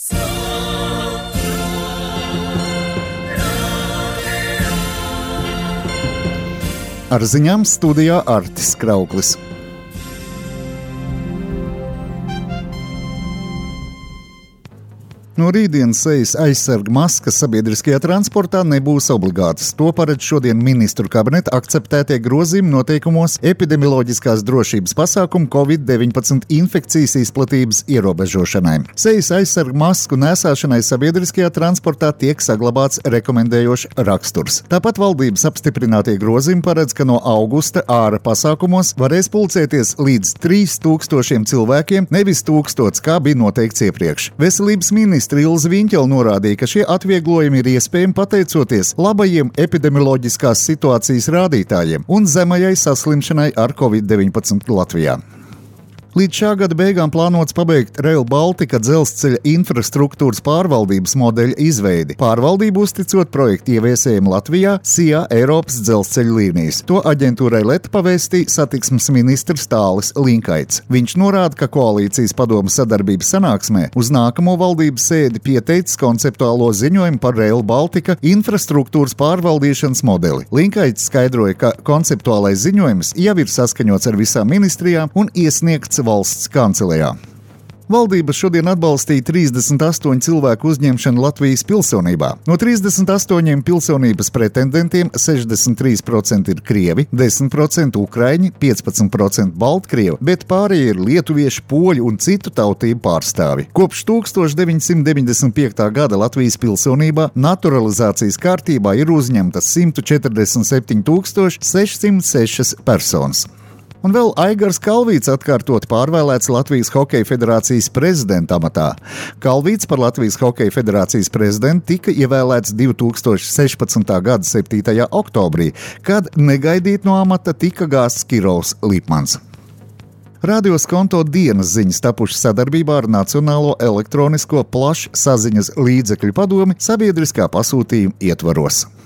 Ar ziņām studijā Artis Krauklis. No rītdienas sejas aizsarga maskas sabiedriskajā transportā nebūs obligātas. To paredz šodien ministru kabineta akceptētie grozījumi noteikumos epidemioloģiskās drošības pasākumu COVID-19 infekcijas izplatības ierobežošanai. Sejas aizsarga masku nēsāšanai sabiedriskajā transportā tiek saglabāts rekomendējošs raksturs. Tāpat valdības apstiprinātie grozījumi paredz, ka no augusta āra pasākumos varēs pulcēties līdz 3000 cilvēkiem, nevis 1000, kā bija noteikts iepriekš. Veselības ministrs Ilze Viņķele norādīja, ka šie atvieglojumi ir iespējami pateicoties labajiem epidemioloģiskās situācijas rādītājiem un zemajai saslimšanai ar COVID-19 Latvijā. Līdz šā gada beigām plānots pabeigt Rail Baltica dzelzceļa infrastruktūras pārvaldības modeļa izveidi, pārvaldību uzticot projektu ieviesējiem Latvijā SIA Eiropas dzelzceļa līnijas. To aģentūrai LET pavēstīja satiksmes ministrs Tālis Linkaits. Viņš norāda, ka koalīcijas padomes sadarbības sanāksmē uz nākamo valdības sēdi pieteicis konceptuālo ziņojumu par Rail Baltica infrastruktūras pārvaldīšanas modeli. Linkaits skaidroja, ka konceptuālais ziņojums jau ir saskaņots ar visām ministrijām un iesniegts valsts kancelējā. Valdība šodien atbalstīja 38 cilvēku uzņemšanu Latvijas pilsonībā. No 38 pilsonības pretendentiem 63% ir krievi, 10% ukraiņi, 15% baltkrievi, bet pārējie ir lietuvieši, poļi un citu tautību pārstāvi. Kopš 1995. gada Latvijas pilsonībā naturalizācijas kārtībā ir uzņemtas 147 606 personas. Un vēl Aigars Kalvīts atkārtot pārvēlēts Latvijas Hokeja federācijas prezidenta amatā. Kalvīts par Latvijas Hokeja federācijas prezidentu tika ievēlēts 2016. gada 7. oktobrī, kad negaidīt no amata tika gāsts Kirovs Lipmans. Radio Skonto dienas ziņas tapušas sadarbībā ar Nacionālo elektronisko plašsaziņas līdzekļu padomi sabiedriskā pasūtījuma ietvaros.